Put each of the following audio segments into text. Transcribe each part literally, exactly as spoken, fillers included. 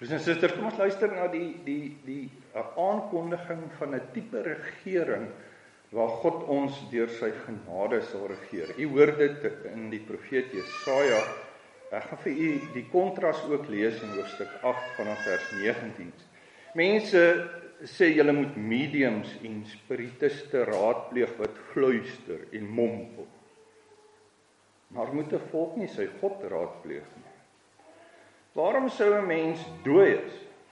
Broers en susters, kom ons luister na die, die, die aankondiging van 'n tipe regering waar God ons deur sy genade sal regeer. U hoor dit in die profeet Jesaja. Ek gaan vir u die kontras ook lees in hoofstuk agt vanaf vers negentien. Mense sê julle moet mediums en spiritiste raadpleeg wat fluister en mompel. Maar moet 'n volk nie sy God raadpleeg nie? Waarom sou 'n mens dooies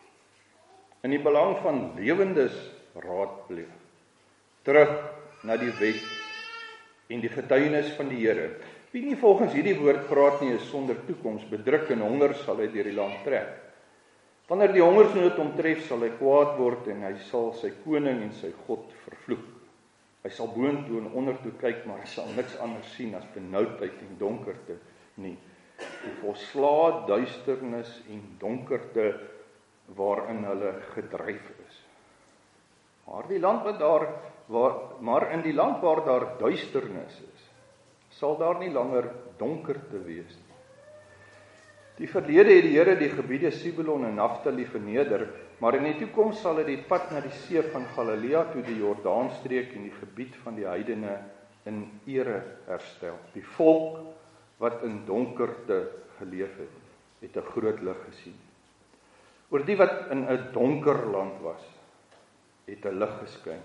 in die belang van lewendes raadpleeg? Terug na die wet en die getuienis van die Here. Wie nie volgens hierdie woord praat nie, is sonder toekoms, bedruk en honger sal hy deur die land trek. Wanneer die hongersnood hom tref, sal hy kwaad word en hy sal sy koning en sy God vervloek. Hy sal boontoe en ondertoe kyk, maar hy sal niks anders sien as benoudheid en donkerte nie. Die volslae duisternis en donkerte waarin hulle gedryf is. Maar die land wat daar waar, maar in die land waar daar duisternis is, sal daar nie langer donkerte wees nie. Die verlede het die Here die gebiede Sibelon en Naftali verneder, maar in die toekoms sal hy die pad na die see van Galilea toe die Jordaanstreek en die gebied van die heidene in ere herstel. Die volk wat in donkerte geleef het, het 'n groot lig gesien. Oor die wat in 'n donker land was, het 'n lig geskyn.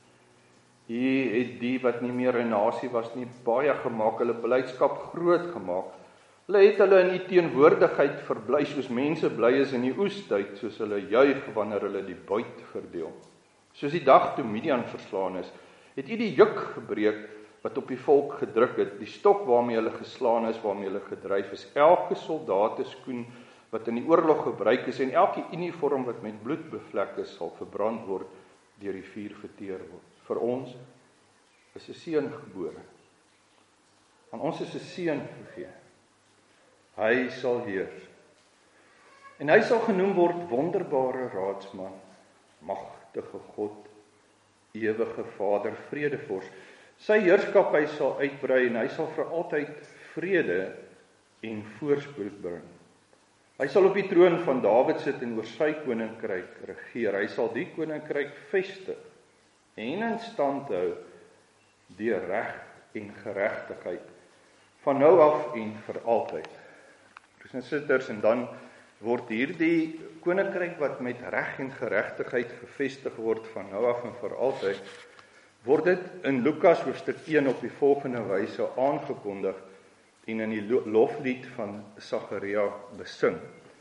Hier het die wat nie meer 'n nasie was nie baie gemaak, hulle blydskap groot gemaak. Hulle het hulle in die teenwoordigheid verbly soos mense bly is in die oestyd, soos hulle juig wanneer hulle die buit verdeel. Soos die dag toe Midian verslaan is, het u die juk gebreek wat op die volk gedruk het, die stok waarmee hulle geslaan is, waarmee hulle gedryf is, elke soldateskoen wat in die oorlog gebruik is en elke uniform wat met bloed bevlek is, sal verbrand word, deur die vuur verteer word. Vir ons is 'n seun gebore. Aan ons is 'n seun gegee. Hy sal heers. En hy sal genoem word wonderbare raadsman, magtige God, ewige Vader, vredevors. Sy heerskappy sal uitbrei en hy sal vir altyd vrede en voorspoed bring. Hy sal op die troon van Dawid sit en oor sy koninkryk regeer. Hy sal die koninkryk vestig en in stand hou deur reg en geregtigheid van nou af en vir altyd. Broers en susters, en dan word hierdie koninkryk wat met reg en geregtigheid gevestig word van nou af en vir altyd, word dit in Lukas hoofstuk een op die volgende wyse aangekondig en in die loflied van Sagaria besing.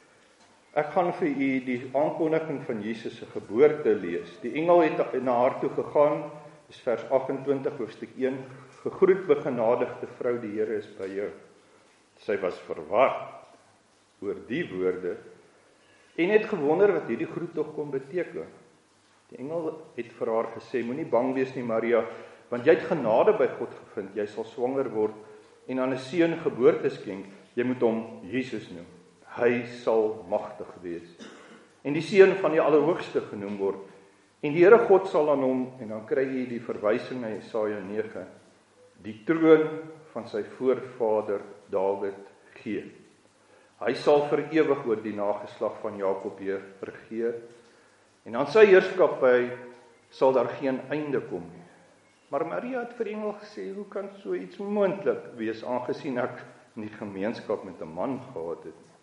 Ek gaan vir u die aankondiging van Jesus se geboorte lees. Die engel het na haar toe gegaan, is vers agt-en-twintig hoofstuk een, gegroet begenadigde vrou, die Here is by jou. Sy was verward oor die woorde en het gewonder wat hierdie groet tog kon beteken. Die engel het vir haar gesê, moenie bang wees nie Maria, want jy het genade by God gevind, jy sal swanger word en aan 'n seun geboorte skenk, jy moet hom Jesus noem. Hy sal magtig wees en die seun van die Allerhoogste genoem word. En die Here God sal aan hom, en dan kry jy die verwysing na Jesaja nege, die troon van sy voorvader Dawid gee. Hy sal vir ewig oor die nageslag van Jakob regeer, en aan sy heerskappy sal daar geen einde kom nie. Maar Maria het vir die engel gesê, hoe kan so iets moontlik wees, aangesien ek nie gemeenskap met 'n man gehad het nie.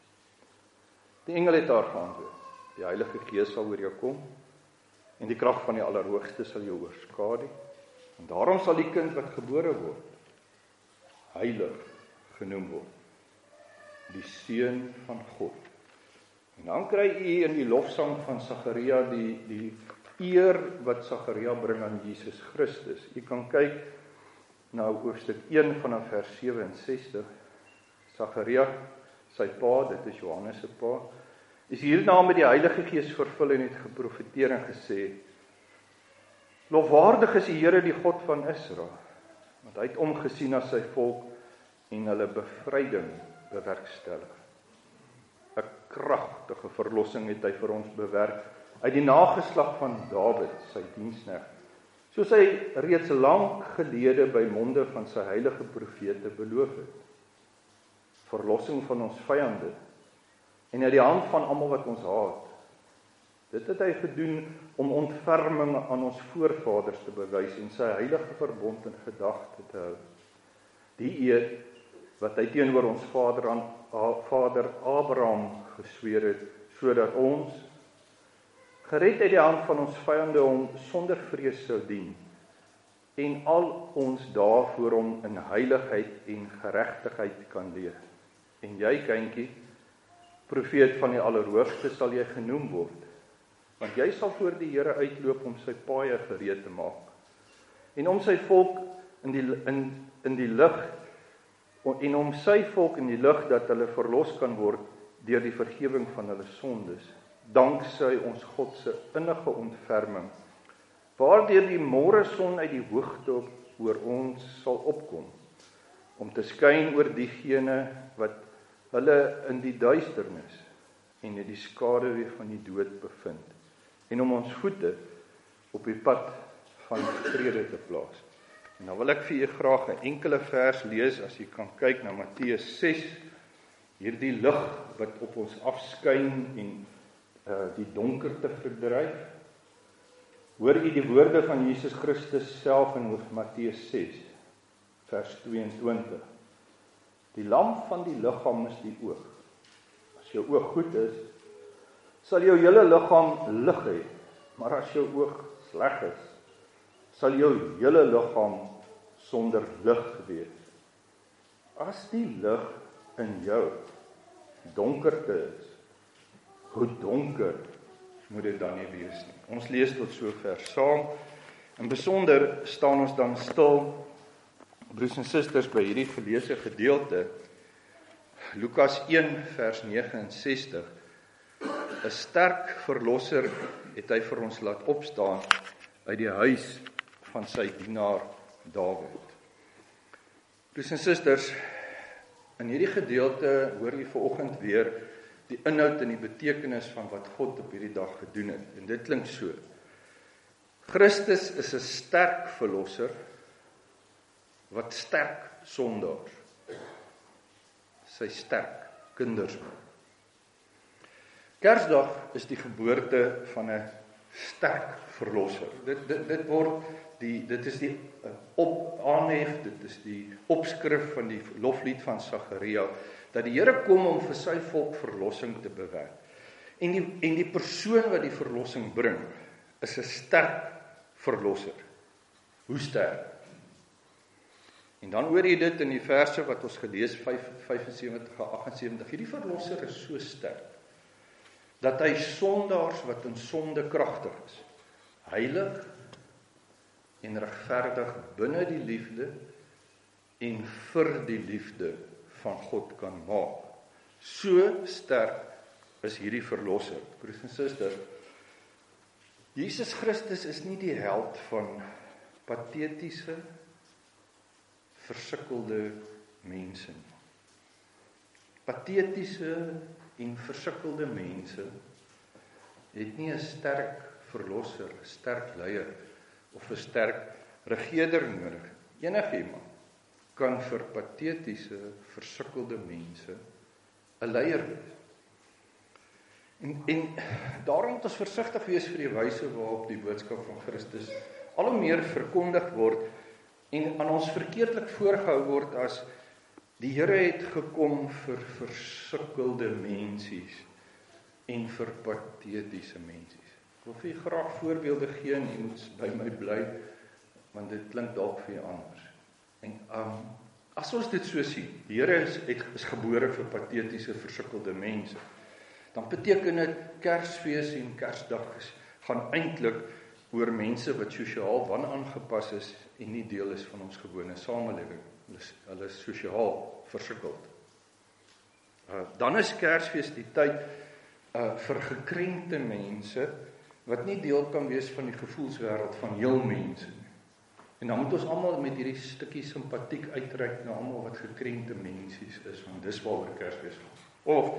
Die engel het haar geantwoord, die Heilige Gees sal oor jou kom, en die krag van die Allerhoogste sal jou oorskadu, en daarom sal die kind wat gebore word, heilig genoem word, die seun van God. En dan kry u in die lofsang van Sagaria die, die eer wat Sagaria bring aan Jesus Christus. U kan kyk na hoofstuk een vanaf vers sewe-en-sestig. Sagaria, sy pa, dit is Johannes se pa, is hierna met die Heilige Gees vervul en het geprofeteer en gesê, lofwaardig is die Here die God van Israel, want hy het omgesien na sy volk en hulle bevryding bewerkstellig. 'n Kragtige verlossing het hy vir ons bewerk uit die nageslag van Dawid, sy diensknegt, soos hy reeds lank gelede by monde van sy heilige profete beloof het. Verlossing van ons vyande en uit die hand van almal wat ons haat. Dit het hy gedoen om ontferming aan ons voorvaders te bewys en sy heilige verbond in gedagte te hou. Die eed wat hy teenoor ons vader, aan, vader Abraham gesweer het, sodat ons, gered uit die hand van ons vyande, hom sonder vrees sou dien, en al ons dae voor hom in heiligheid en geregtigheid kan leef. En jy, kindjie, profeet van die Allerhoogste, sal jy genoem word, want jy sal voor die Here uitloop om sy paaie gereed te maak, en om sy volk in die, in, in die lig, en om sy volk in die lig, dat hulle verlos kan word deur die vergewing van hulle sondes, danksy ons God se innige ontferming, waardeur die môreson uit die hoogte oor ons sal opkom, om te skyn oor diegene wat hulle in die duisternis en in die skaduwee van die dood bevind, en om ons voete op die pad van vrede te plaas. En dan wil ek vir julle graag 'n enkele vers lees, as jy kan kyk na Matteus ses, hierdie lig wat op ons afskyn en uh, die donkerte verdryf. Hoor jy die woorde van Jesus Christus self in Matteus ses, vers tweeëntwintig. Die lamp van die liggaam is die oog. As jou oog goed is, sal jou hele liggaam lig hê, maar as jou oog sleg is, sal jou hele liggaam sonder lig wees. As die lig in jou donkerte is, hoe donker moet dit dan nie wees nie. Ons lees tot sover saam. In besonder staan ons dan stil, broers en susters, by hierdie geleesde gedeelte, Lukas een vers negenensestig. 'n sterk verlosser het hy vir ons laat opstaan uit die huis van sy dienaar Dawid. Broers en susters, in hierdie gedeelte hoor jy vanoggend weer die inhoud en die betekenis van wat God op hierdie dag gedoen het. En dit klink so: Christus is 'n sterk verlosser wat sterk sondaars, sy sterk kinders maak. Kersdag is die geboorte van 'n sterk verlosser. Dit dit dit word die dit is die op aanhef, dit is die opskrif van die loflied van Sagaria, dat die Here kom om vir sy volk verlossing te bewerk. En die en die persoon wat die verlossing bring, is 'n sterk verlosser. Hoe sterk? En dan hoor jy dit in die verse wat ons gelees, vyfensewentig en agtensewentig. Hierdie verlosser is so sterk, dat hy sondaars wat in sonde kragtig is, heilig en regverdig binne die liefde en vir die liefde van God kan maak. So sterk is hierdie verlosser. Broers en susters, Jesus Christus is nie die held van patetiese, versukkelde mense. Patetiese en versukkelde mense het nie 'n sterk verlosser, 'n sterk leier of 'n sterk regerder nodig. Enigiemand kan vir patetiese, versukkelde mense 'n leier wees. En, en daarom moet ons versigtig wees vir die wyse waarop die boodskap van Christus al hoe meer verkondig word en aan ons verkeerdelik voorgehou word as die Here het gekom vir versukkelde mensies en vir patetiese mensies. Ek wil vir julle graag voorbeelde gee en jy moet by my bly, want dit klink dalk vir julle anders. En um, as ons dit so sien, die Here is, is gebore vir patetiese, versukkelde mense, dan beteken dit Kersfees en Kersdag gaan eintlik oor mense wat sosiaal wanaangepas is en nie deel is van ons gewone samelewing. Hulle is, hulle is sosiaal versukkeld. Uh, dan is Kersfees die tyd uh, vir gekrenkte mense wat nie deel kan wees van die gevoelswêreld van heel mense nie. En dan moet ons almal met hierdie stukkie simpatiek uitreik na almal wat gekrenkte mensies is, want dis waaroor Kersfees gaan. Of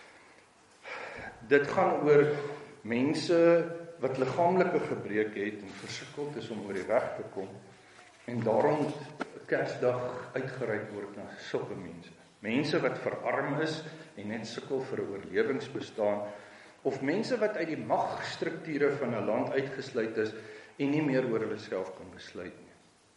dit gaan oor mense wat liggaamlike gebreke het en versukkeld is om oor die weg te kom, en daarom Kersdag uitgereik word na sulke mense. Mense wat verarm is en net sukkel vir 'n oorlewingsbestaan, of mense wat uit die magstrukture van 'n land uitgesluit is en nie meer oor hulle self kan besluit nie.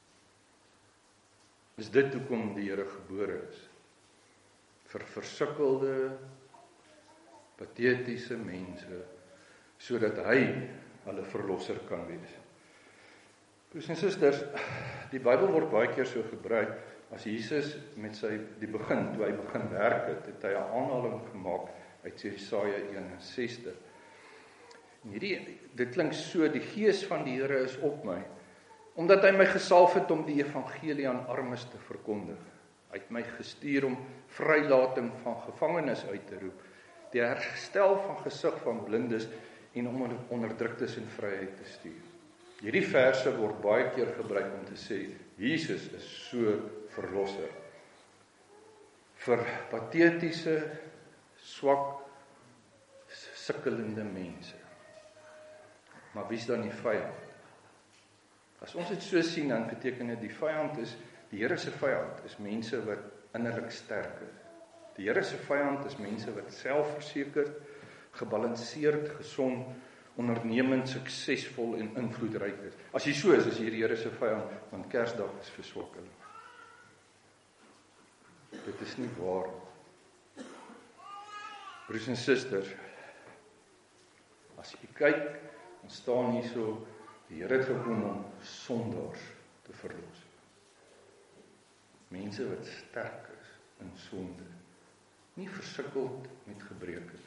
Is dit hoekom die Here gebore is? Vir versukkelde, patetiese mense, sodat hy hulle verlosser kan wees. Broers en susters, die Bybel word baie keer so gebruik, as Jesus met sy, die begin, toe hy begin werk het, het hy 'n aanhaling gemaak uit Jesaja een en sestig. En hierdie, dit klink so, die gees van die Here is op my, omdat hy my gesalf het om die evangelie aan armes te verkondig. Hy het my gestuur om vrylating van gevangenes uit te roep, die herstel van gesig van blindes en om onderdruktes in vryheid te stuur. Hierdie verse word baie keer gebruik om te sê, Jesus is so verlosser. Vir patetiese, swak, sukkelende mense. Maar wie is dan die vyand? As ons dit so sien, dan beteken dit die vyand is, die Here se vyand is mense wat innerlik sterk is. Die Here se vyand is mense wat selfversekerd, gebalanseerd, gesond, ondernemend, suksesvol en invloedryk is. As jy so is, is jy die Here se vyand, want Kersdag is verswakking. Dit is nie waar. Broers en susters, as jy kyk, dan staan hier so, die Here het gekom om sondaars te verlos. Mense wat sterk is in sonde, nie versukkeld met gebreke nie.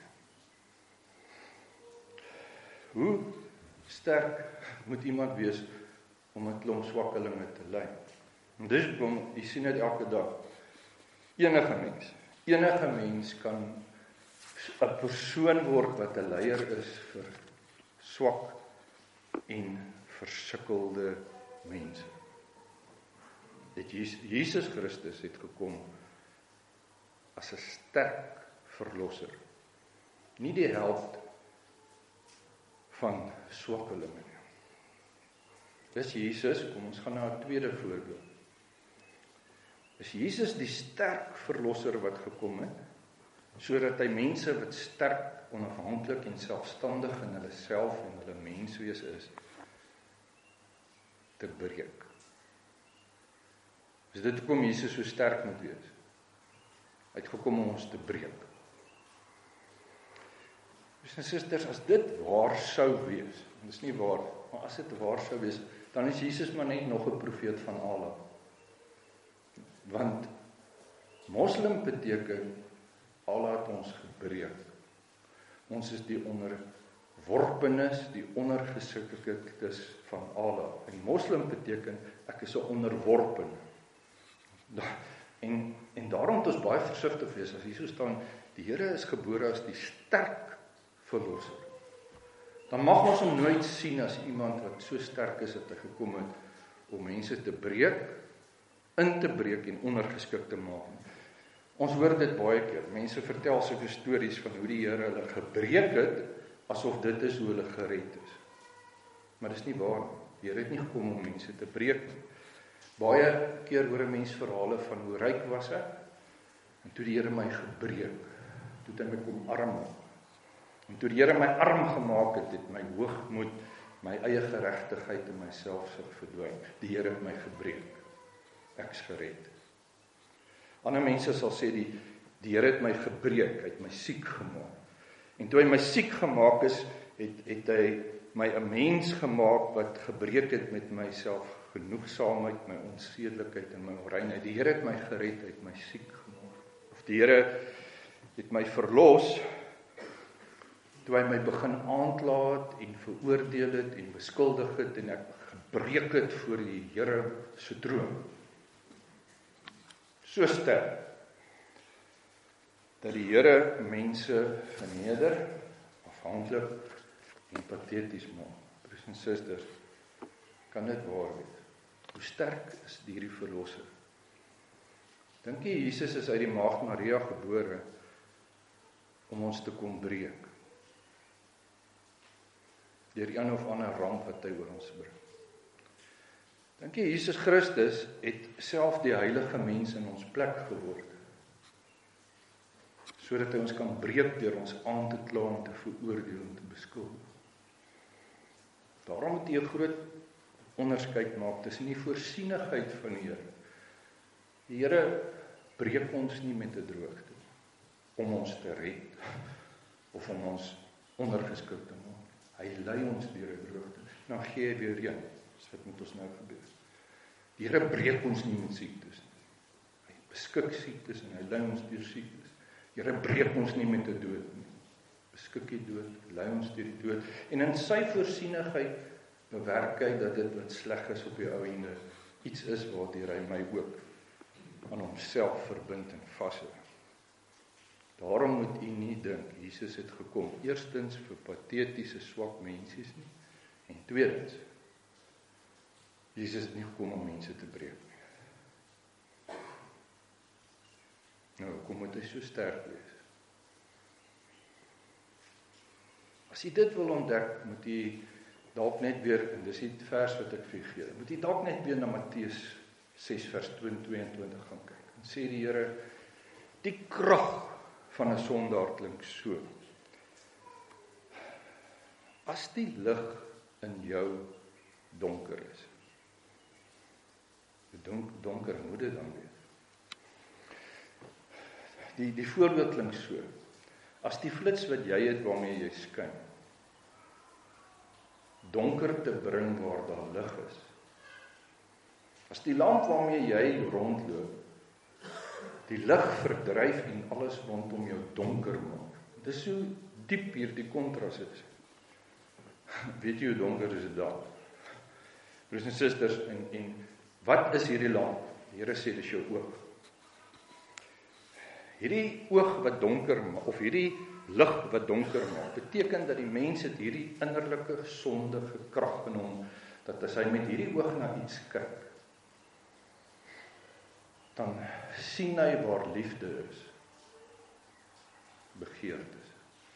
Hoe sterk moet iemand wees om 'n klomp swakkelinge te lei? En dis kom, jy sien dit elke dag. Enige mens, enige mens kan 'n persoon word wat 'n leier is vir swak en versukkelde mense. Dit Jesus Christus het gekom as 'n sterk verlosser, nie die held van swakkelinge nie. Dis Jesus, kom ons gaan na 'n tweede voorbeeld. Is Jesus die sterk verlosser wat gekom het, sodat hy mense wat sterk, onafhanklik en selfstandig in hulle self en hulle menswees is, te breek. Is dit hoekom Jesus so sterk moet wees? Hy het gekom om ons te breek. Broers en susters, as dit waar sou wees, en dit is nie waar, maar as dit waar sou wees, dan is Jesus maar net nog 'n profeet van Allah. Want moslim beteken, Allah het ons gebreek. Ons is die onderworpenes, die ondergesikkerdes van Allah. En moslim beteken, ek is 'n onderworpene. En, en daarom moet ons baie versigtig wees, as hier so staan, die Here is gebore as die sterk verlosser. Dan mag ons hom nooit sien as iemand wat so sterk is dat hy gekom het om mense te breek, in te breek en ondergeskik te maak. Ons hoor dit baie keer. Mense vertel sulke stories van hoe die Here hulle gebreek het, asof dit is hoe hulle gered is. Maar dis nie waar. Die Here het nie gekom om mense te breek nie. Baie keer hoor 'n mens verhale van hoe ryk was ek, en toe die Here my gebreek, toe het hy my kom arm maak. En toe die Here my arm gemaak het, het my hoogmoed, my eie geregtigheid en my selfsug verdwyn. Die Here het my gebreek. Ek's gered. Ander mense sal sê, die, die Here het my gebreek, hy het my siek gemaak. En toe hy my siek gemaak is, het, het hy my 'n mens gemaak wat gebreek het met myself genoegsaamheid, my onsedelikheid en my onreinheid. Die Here het my gered, hy het my siek gemaak. Of die Here het my verlos, toe hy my begin aankla het en veroordeel het en beskuldig het en ek gebreek het voor die Here se troon. So sterk, dat die Here mense verneder, afhanklik en pateties maak. Broers en susters, kan dit waar wees? Hoe sterk is hierdie verlosser? Dink jy Jesus is uit die maagd Maria gebore om ons te kom breek? Deur een of ander ramp wat hy oor ons bring. Dink jy Jesus Christus het self die heilige mens in ons plek geword? sodat hy ons kan breek deur ons aan te kla en te veroordeel en te beskuldig. Daarom moet jy 'n groot onderskeid maak tussen die voorsienigheid van die Here. Die Here breek ons nie met 'n droogte om ons te red of om ons ondergeskik te maak. Hy lei ons deur 'n droogte. Dan gee hy weer een. Dis wat met ons nou gebeur. Die Here breek ons nie met siektes nie. Hy beskik siektes en hy lei ons deur siektes. Die Here breek ons nie met 'n dood nie. Beskik die dood, lei ons deur die dood. En in sy voorsienigheid bewerk hy dat dit wat sleg is op die ou einde iets is waardeur hy my ook aan homself verbind en vashou. Daarom moet u nie dink Jesus het gekom eerstens vir patetiese swak mensies nie en tweedens Jesus het nie gekom om mense te breek nie. Nou, kom moet hy so sterk wees? As jy dit wil ontdek, moet jy dalk net weer, en dis die vers wat ek vir gee, moet jy dalk net weer na Matteus ses vers tweeëntwintig gaan kyk. En sê die Here, die krag van 'n sondaar klink so. As die lig in jou donker is, donk, donker moet dit dan wees. Die, die voorbeeld klink so. As die flits wat jy het waarmee jy skyn, donker te bring waar daar lig is. As die lamp waarmee jy rondloop, die lig verdryf en alles rondom jou donker maak. Dis so diep hier die kontras is. Weet jy hoe donker is dit daar? Broers en susters, en, en wat is hierdie lamp? Die Here sê dis jou oog. Hierdie oog wat donker maak, of hierdie lig wat donker maak, beteken dat die mens het hierdie innerlike sondige krag in hom, dat as hy met hierdie oog na iets kyk, dan sien hy waar liefde is, begeertes.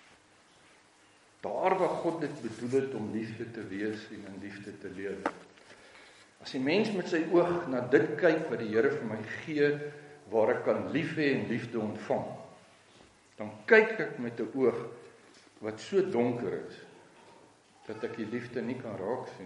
Daar waar God dit bedoel het om liefde te wees en in liefde te lewe. As die mens met sy oog na dit kyk wat die Here vir my gee, waar ek kan lief hê en liefde ontvang, dan kyk ek met 'n oog wat so donker is, dat ek die liefde nie kan raak sien.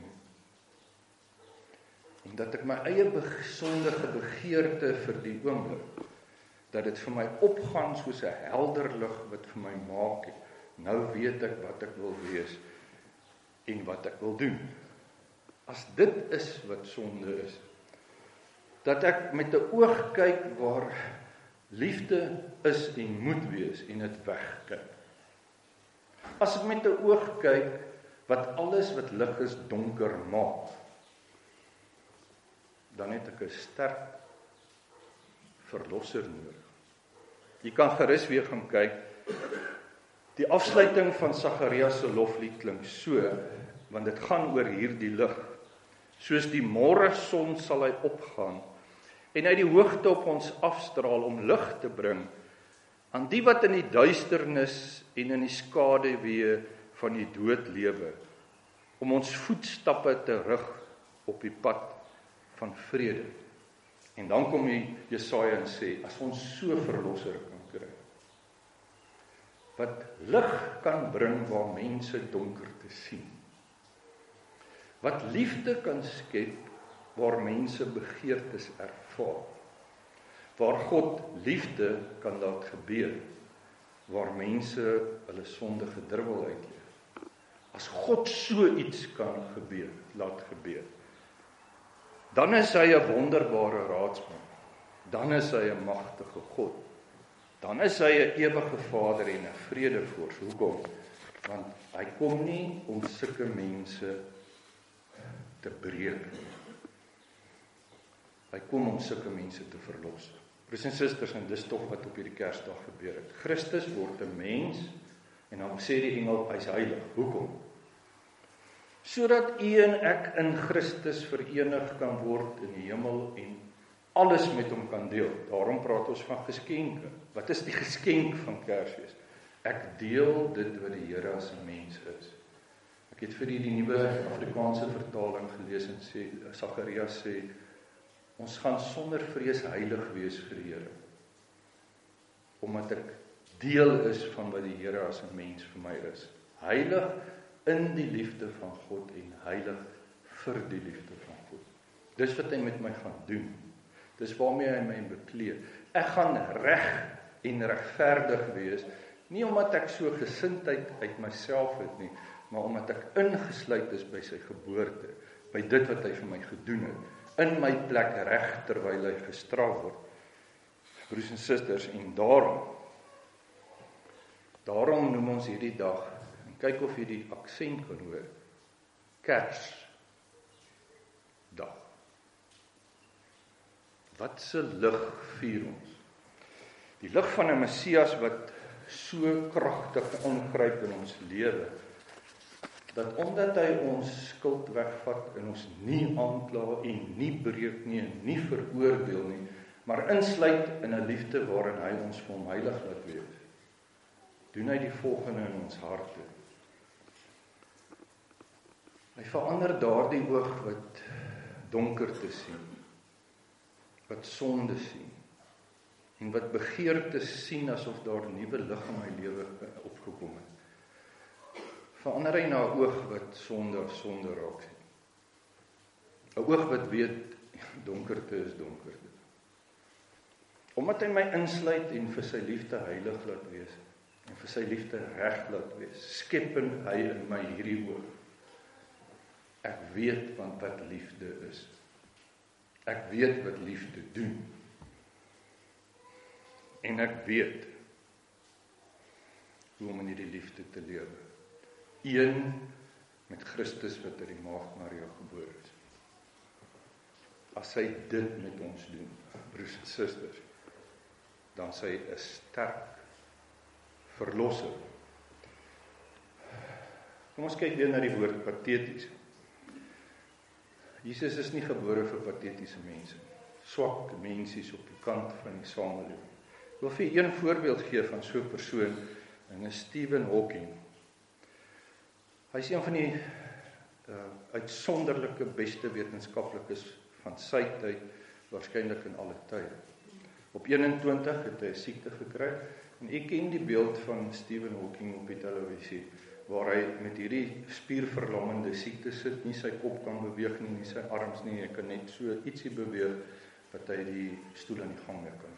En dat ek my eie sondige begeerte vir die oomblik, dat dit vir my opgaan soos 'n helder lig wat vir my maak, nou weet ek wat ek wil wees en wat ek wil doen. As dit is wat sonde is, dat ek met 'n oog kyk waar liefde is en moet wees en dit wegkyk. As ek met 'n oog kyk wat alles wat lig is donker maak, dan het ek 'n sterk verlosser nodig. Jy kan gerus weer gaan kyk. Die afsluiting van Sagarias se loflied klink so, want dit gaan oor hierdie lig. Soos die môre son sal hy opgaan en uit die hoogte op ons afstraal om lig te bring aan die wat in die duisternis en in die skaduwee van die dood lewe, om ons voetstappe te rig op die pad van vrede. En dan kom die Jesaja en sê, as ons so verlosser kan kry, wat lig kan bring waar mense donker te sien, wat liefde kan skep waar mense begeertes ervaar, waar God liefde kan laat gebeur, waar mense hulle sondige dribbel uitleef. As God so iets kan gebeur, laat gebeur, dan is hy 'n wonderbare raadsman, dan is hy 'n magtige God, dan is hy 'n ewige Vader en 'n vredevoors. Hoekom? Want hy kom nie om sulke mense te breek nie. Hy kom om sulke mense te verlos. Broers en susters, en dis tog wat op hierdie Kersdag gebeur het. Christus word 'n mens en dan sê die engel hy's heilig. Hoekom? Sodat u en ek in Christus verenig kan word in die hemel en alles met hom kan deel. Daarom praat ons van geskenke. Wat is die geskenk van Kersfees? Ek deel dit wat die Here as 'n mens is. Ek het vir u die nuwe Afrikaanse vertaling gelees en sê, Sagarias sê, ons gaan sonder vrees heilig wees vir die Here, omdat ek deel is van wat die Here as 'n mens vir my is. Heilig in die liefde van God en heilig vir die liefde van God. Dis wat hy met my gaan doen. Dis waarmee hy my bekleed. Ek gaan reg en regverdig wees, nie omdat ek so gesindheid uit myself het nie, maar omdat ek ingesluit is by sy geboorte, by dit wat hy vir my gedoen het, in my plek reg terwyl hy gestraf word. Broers en susters, en daarom, daarom noem ons hierdie dag, en kyk of jy die aksent kan hoor, Kersdag. Wat se lig vier ons? Die lig van 'n Messias wat so kragtig ingryp in ons lewe, dat omdat hy ons skuld wegvat en ons nie aankla en nie breek nie en nie veroordeel nie, maar insluit in 'n liefde waarin hy ons vir hom heilig laat wees, doen hy die volgende in ons harte. Hy verander daardie oog wat donker te sien, wat sonde sien, en wat begeer te sien asof daar 'n nuwe lig in my lewe opgekom het. Verander hy na 'n oog wat sonde of sonde raak sien. 'n Oog wat weet donkerte is donkerte. Omdat hy my insluit en vir sy liefde heilig laat wees en vir sy liefde reg laat wees, skep hy in my hierdie oog. Ek weet want wat liefde is. Ek weet wat liefde doen. En ek weet hoe om in hierdie liefde te lewe. Een met Christus wat uit die maagd Maria gebore is. As hy dit met ons doen, broers en susters, dan is hy 'n sterk verlosser. Kom ons kyk weer na die woord pateties. Jesus is nie gebore vir patetiese mense, swak mensies op die kant van die samelewing. Ek wil vir een voorbeeld gee van so 'n persoon, en is Stephen Hawking. Hy is een van die uh, uitsonderlike beste wetenskaplikes van sy tyd, waarskynlik in alle tye. Op eenentwintig het hy 'n siekte gekry, en ek ken die beeld van Stephen Hawking op die televisie, waar hy met hierdie spierverlammende siekte sit, nie sy kop kan beweeg nie, nie sy arms nie, hy kan net so ietsie beweeg, dat hy die stoel aan die gang mee kan.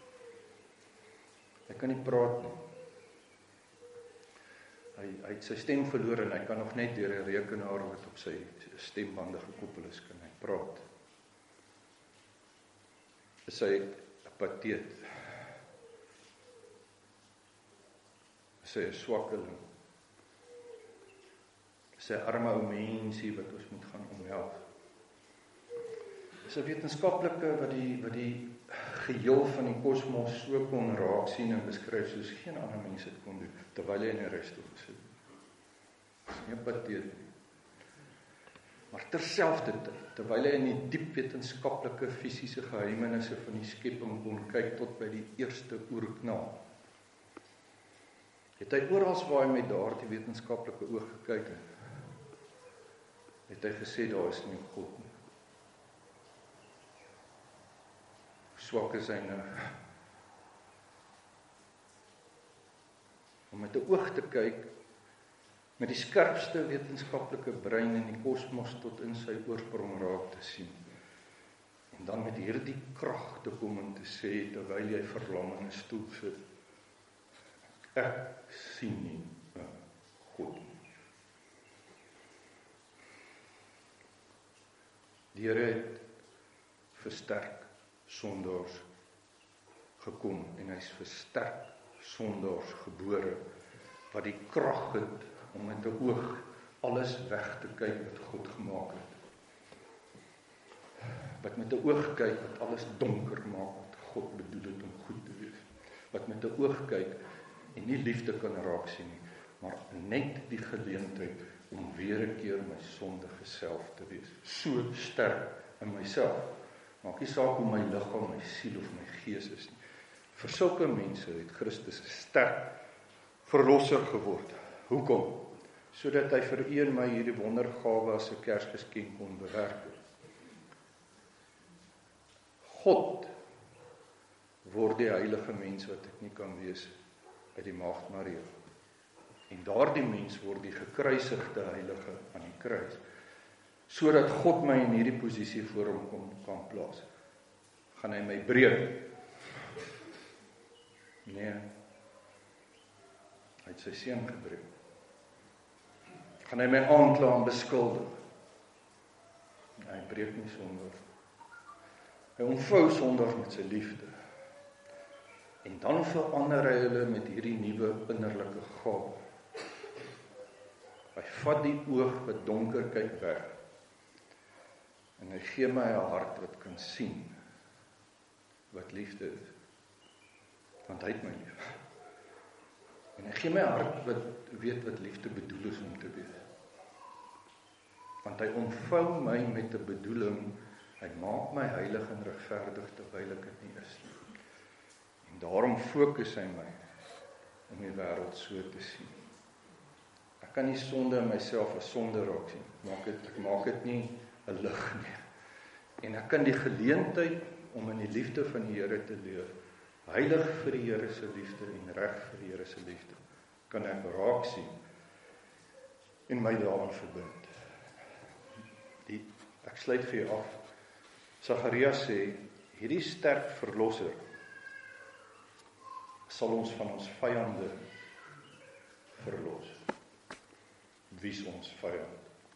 Hy kan nie praat nie. Hy, hy het sy stem verloor, en hy kan nog net deur 'n rekenaar wat op sy stembande gekoppel is, kan hy praat. Is hy 'n pateet? Is hy 'n swakkeling? Is hy 'n arme ou mensie wat ons moet gaan omhelp? Is 'n wetenskaplike wat die, wat die geheel van die kosmos so kon raak sien en beskryf soos geen ander mens dit kon doen, terwyl hy in die reis toe gesit het. Is nie 'n pateet nie. Maar terselfdertyd, terwyl hy in die diep wetenskaplike fisiese geheimenisse van die skepping kon kyk tot by die eerste oerknaal, het hy oral waar hy met daardie wetenskaplike oog gekyk het, het hy gesê daar is nie God nie. Swak is hy nou. Om met 'n oog te kyk, met die skerpste wetenskaplike brein in die kosmos tot in sy oorsprong raak te sien. En dan met hierdie krag te kom en te sê, terwyl jy verlam in 'n stoel sit, ek sien nie 'n God nie. Die Here het versterk sondaars gekom, en hy's versterk sondaars gebore, wat die krag het om met 'n oog alles weg te kyk wat God gemaak het. Wat met 'n oog kyk wat alles donker maak wat God bedoel het om goed te wees. Wat met 'n oog kyk en nie liefde kan raak sien nie, maar net die geleentheid om weer 'n keer my sondige self te wees. So sterk in myself. Maak nie saak hoe my liggaam, my siel of my gees is nie. Vir sulke mense het Christus 'n sterk verlosser geword. Hoekom? Sodat hy vir u en my hierdie wondergawe as 'n Kersgeskenk kon bewerk het. God word die heilige mens wat ek nie kan wees uit die Maagd Maria. En daardie mens word die gekruisigde heilige aan die kruis, sodat God my in hierdie posisie voor hom kom, kan plaas. Gaan hy my breek? Nee, hy het sy seun gebreek. Gaan hy my aankla en beskuldig? Nee, hy breek nie sondig. Hy omvou sondig met sy liefde. En dan verander hy hulle met hierdie nuwe innerlike gawe. Hy vat die oog wat donker kyk weg. En hy gee my 'n hart wat kan sien wat liefde is. Want hy het my lief. En hy gee my 'n hart wat weet wat liefde bedoel is om te wees. Want hy omvou my met 'n bedoeling, hy maak my heilig en regverdig terwyl ek dit nie is nie. En daarom fokus hy my om die wêreld so te sien. Ek kan nie sonde in myself as sonde raak sien. Maak dit, ek maak dit nie 'n lig nie. En ek kan die geleentheid om in die liefde van die Here te leef, heilig vir die Here se liefde en reg vir die Here se liefde, kan ek raak sien en my daaraan verbind. Die, ek sluit vir jou af. Sagaria sê, hierdie sterk verlosser sal ons van ons vyande verlos. Wie is ons vyand?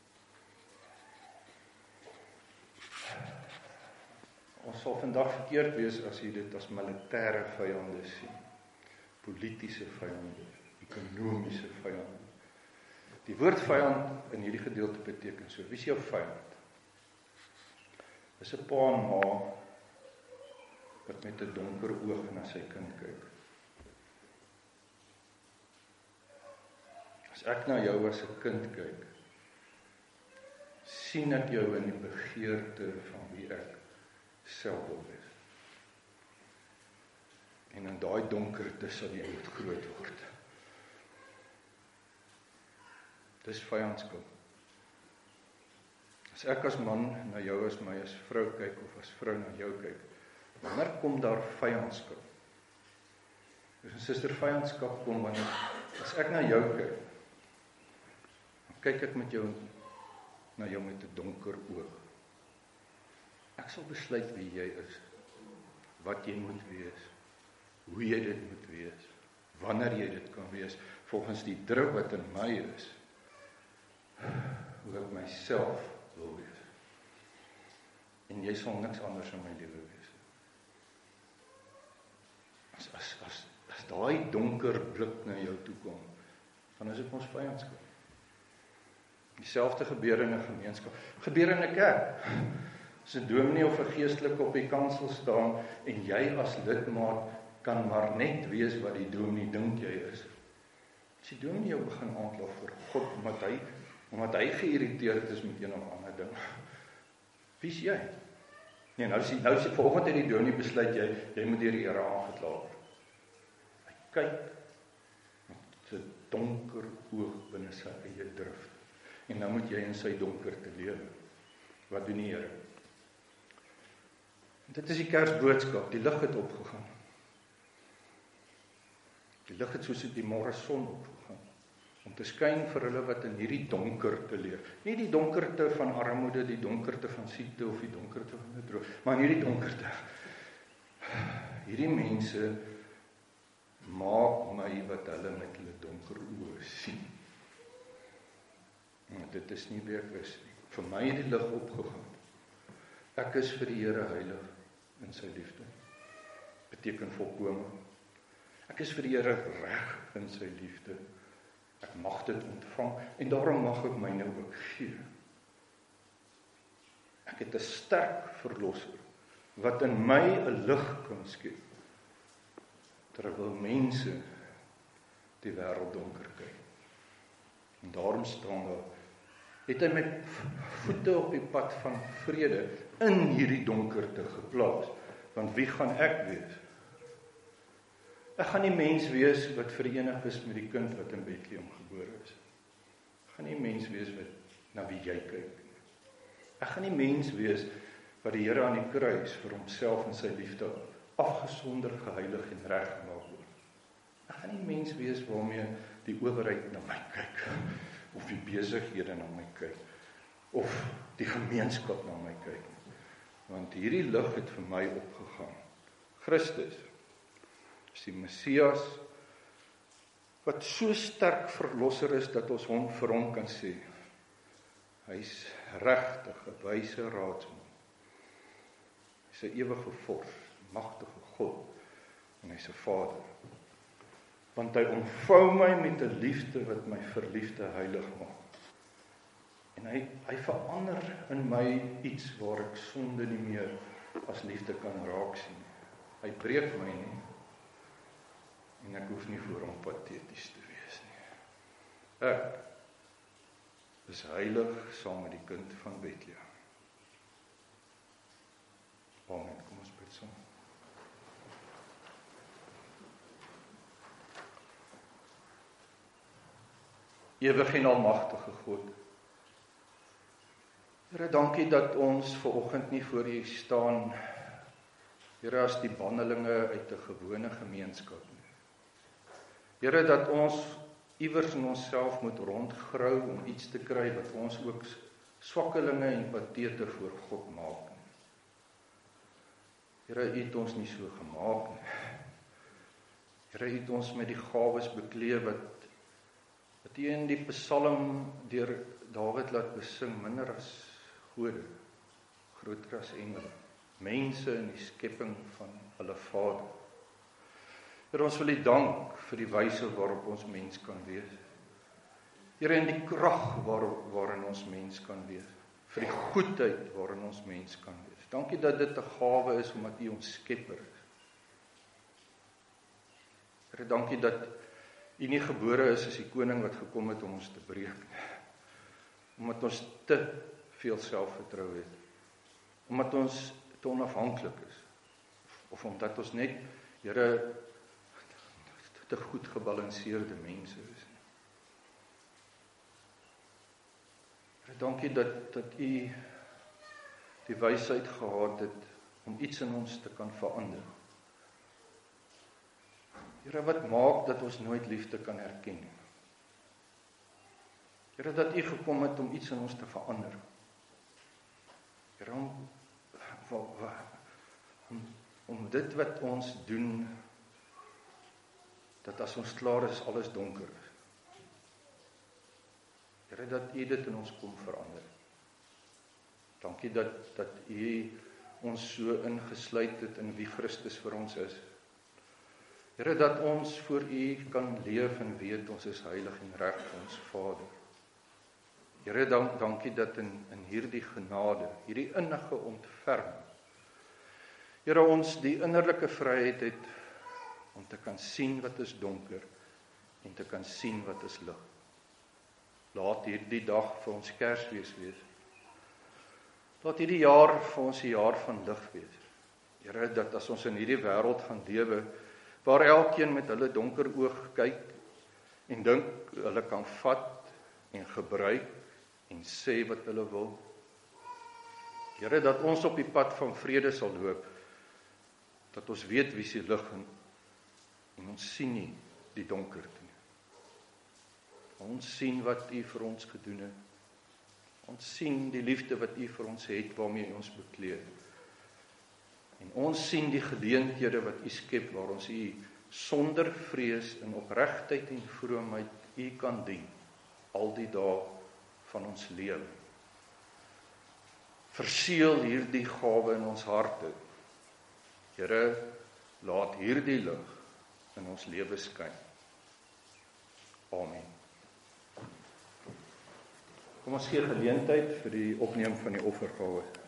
Ons sal vandag verkeerd wees as jy dit as militêre vyande sien, politiese vyande, ekonomiese vyande. Die woord vyand in hierdie gedeelte beteken so, wie is jou vyand? Dis 'n pa en ma wat met 'n donker oog na sy kind kyk. As ek na jou as 'n kind kyk, sien ek jou in die begeerte van wie ek self wil wees. En in daai donkerte sal jy moet groot word. Dis vyandskap. As ek as man na jou as my as vrou kyk, of as vrou na jou kyk, wanneer kom daar vyandskap? Dus 'n suster, vyandskap kom wanneer, as ek na jou kyk, dan kyk ek met jou, na jou met 'n donker oog. Ek sal besluit wie jy is, wat jy moet wees, hoe jy dit moet wees, wanneer jy dit kan wees, volgens die druk wat in my is, hoe ek myself wil wees. En jy sal niks anders in my lewe wees. As, as, as, as daai donker blik na jou toe kom, dan is dit ons vyandskap. Dieselfde gebeur in 'n gemeenskap, gebeur in 'n kerk. As 'n dominee of 'n geestelike op die kansel staan en jy as lidmaat kan maar net wees wat die dominee dink jy is. As die dominee jou begin aankla voor God omdat hy omdat hy geïrriteerd is met een of ander ding. Wie is jy? Nee, nou sien nou sien vanoggend het die dominee besluit jy jy moet deur die Here aangekla word. Hy kyk met 'n donker oog binne sy eie drif. En nou moet jy in sy donkerte lewe. Wat doen die Here? Dit is die Kersboodskap, die lig het opgegaan. Die lig het soos die môre son opgegaan, om te skyn vir hulle wat in hierdie donkerte leef. Nie die donkerte van armoede, die donkerte van siekte of die donkerte van 'n droog, maar in hierdie donkerte. Hierdie mense maak my wat hulle met hulle donker oë sien. En dit is nie wie ek is nie. Vir my het die lig opgegaan. Ek is vir die Here heilig in sy liefde. Beteken volkome. Ek is vir die Here reg in sy liefde. Ek mag dit ontvang en daarom mag ek myne ook gee. Ek het 'n sterk verlosser wat in my 'n lig kan skep, terwyl mense die wêreld donker kyk. En daarom staan daar, het hy met voete op die pad van vrede in hierdie donkerte geplaas. Want wie gaan ek wees? Ek gaan nie mens wees wat verenig is met die kind wat in Bethlehem gebore is. Ek gaan nie mens wees wat na wie jy kyk. Ek gaan nie mens wees wat die Here aan die kruis vir homself en sy liefde afgesonder, geheilig en reg gemaak word. Ek gaan nie mens wees waarmee die owerheid na my kyk, of die besighede na my kyk, of die gemeenskap na my kyk. Want hierdie lig het vir my opgegaan. Christus is die Messias, wat so sterk verlosser is, dat ons hom vir hom kan sê, hy is regtig 'n wyse raadsman. Hy is 'n ewige vors, magtige God, en hy is 'n Vader. Want hy omvou my met 'n liefde wat my verliefde heilig maak. En hy, hy verander in my iets waar ek sonde nie meer as liefde kan raak sien. Hy breek my nie, en ek hoef nie voor hom pateties te wees nie. Ek is heilig saam met die kind van Bethlehem. Amen. Kom ons bid saam. Ewige en almagtige God, Here, dankie dat ons vanoggend nie voor U staan, Here, as die bannelinge uit 'n gewone gemeenskap nie. Here, dat ons iewers in onsself moet rondgrou om iets te kry wat ons ook swakkelinge en patete voor God maak. Here, U het ons nie so gemaak nie. Here, U het ons met die gawes bekleed wat wat U in die Psalm deur Dawid laat besing, minder as gode, groter as engele, mense in die skepping van hulle Vader. Here, ons wil U dank vir die wyse waarop ons mens kan wees. Here, in die krag waar, waarin ons mens kan wees, vir die goedheid waarin ons mens kan wees. Dankie dat dit 'n gawe is omdat U ons skepper is. Here, dankie dat U nie gebore is as die koning wat gekom het om ons te breek, omdat ons te veel selfvertroue het, omdat ons te onafhanklik is, of omdat ons net, Here, te goed gebalanseerde mense is. Here, dankie dat, dat U die wysheid gehad het om iets in ons te kan verander. Here, wat maak dat ons nooit liefde kan erken nie. Here, dat U gekom het om iets in ons te verander. Here, om, om, om dit wat ons doen, dat as ons klaar is, alles donker is. Here, dat U dit in ons kom verander. Dankie dat, dat U ons so ingesluit het in wie Christus vir ons is. Here, dat ons voor U kan leef en weet ons is heilig en reg vir ons Vader. Here, dank, dankie dat in, in hierdie genade, hierdie innige ontferming, Here, ons die innerlike vryheid het om te kan sien wat is donker en te kan sien wat is lig. Laat hierdie dag vir ons Kersfees wees. Laat hierdie jaar vir ons 'n jaar van lig wees. Here, dat as ons in hierdie wêreld gaan lewe, waar elkeen met hulle donker oog kyk en dink hulle kan vat en gebruik en sê wat hulle wil. Here, dat ons op die pad van vrede sal loop, dat ons weet wie se lig en, en ons sien nie die donkerte nie. Ons sien wat U vir ons gedoen het. Ons sien die liefde wat U vir ons het, waarmee U ons bekleed. En ons sien die geleenthede wat U skep, waar ons U sonder vrees en opregtheid en vroomheid U kan dien, al die dae van ons lewe. Verseël hierdie gawe in ons harte. Here, laat hierdie lig in ons lewe skyn. Amen. Kom ons gee geleentheid vir die opneem van die offergawe.